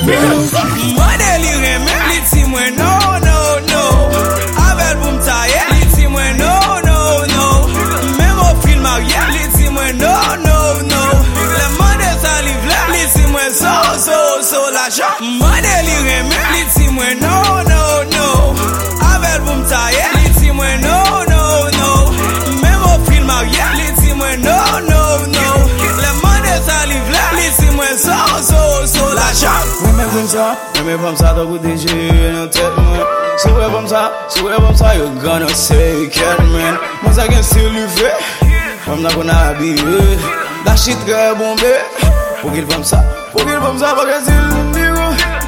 Money li reme, li ti mwen no, no, no. Avec pour m'tailler, li ti mwen no, no, no. Même au film marié, li ti mwen no, no, no. Le money ça livre là, li ti mwen so l'argent. Money li reme, li ti mwen no, no, no. Avec pour m'tailler, li ti mwen no, no, no. Même au film marié, li ti mwen no, no, no. Le money ça livre là, li ti mwen so l'argent. Me from ça, t'as goûté, j'ai une tête, man. So where from ça, you're gonna say, cat, man. Moi, ça can still live, I'm not gonna be good. That shit, girl, bombé. Pour qu'il from ça, pour qu'il still nigga.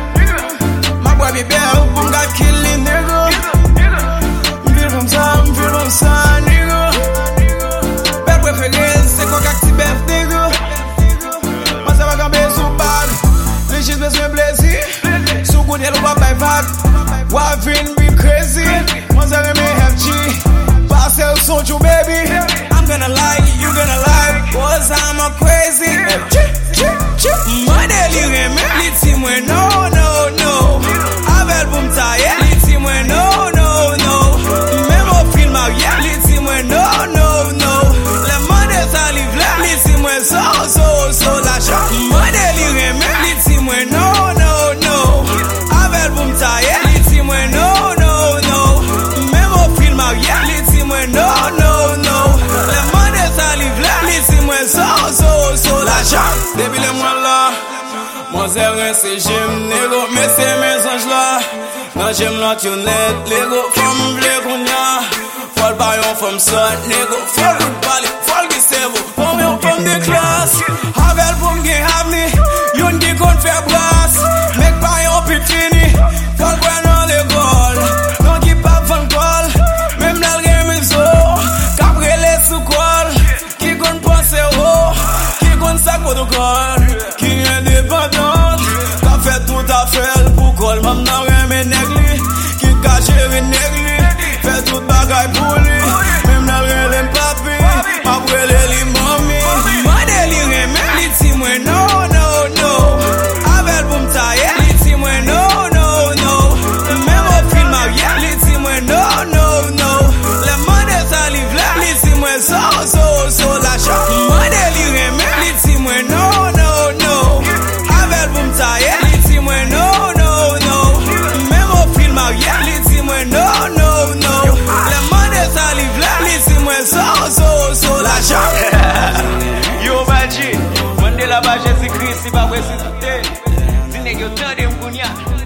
My boy be bear, pour m'gat killing, nigga. M'feel from ça, nigga. Belle préférée, c'est quoi qu'acti bef, nigga. Moi, ça va camper sous bad. Les shit, laisse me plaisir. So good, yellow up by bad. Wavin be crazy. Once I may have G. Parcel sold you, baby. I'm gonna lie, you gonna lie. Cause I'm a crazy. Money li reme, li ti mwen no, no, no. Avec pour m'tailler, li ti mwen no, no, no. Même au film marié, li ti mwen no, no, no. Le money ça livre là, li ti mwen so l'argent. Money li reme, li ti mwen no, no, no. Avec pour m'tailler, li ti mwen no, no, no. Même au film marié, li ti mwen no, no, no. Le money ça livre là, li ti mwen so l'argent. Depuis le mois là, moi c'est c'est j'aime négo, mais c'est mes anges là. Non j'aime la tunnette, Lego, femme vle kounya. Fall by on from sun, négo, fall good bally, fall get sevo. Pour me from the class, havel pour me have me. Yon di kon faire brass, make by on pitini. Fall boy dans les goals, non qui pas fan call. Même dans le game is so, cabrele sous call. Qui kon pense oh, qui kon sac protocole. Qui est indépendant, qu'a fait tout à fait pour call. Mam n'a rien mais négli, qui cache les négli. Fait tout bagaille pour lui, même dans rien l'aime papi. Après les mami. Money li reme, li ti mwen no, no, no. Avec pour m'tailler, li ti mwen no, no, no. Même au film marié, li ti mwen no, no, no. Le money ça livre là, li ti mwen so l'argent. Money li reme, li ti mwen no, no, no. Avec pour m'tailler, li ti mwen no, no, no. Même au film marié, li ti mwen no, no, no. Le money ça livre là, li ti mwen so l'argent. Yo Baji, Mandela ba Jésus-Christ, si pas ressuscité. Si nèg yo tande m'kounya.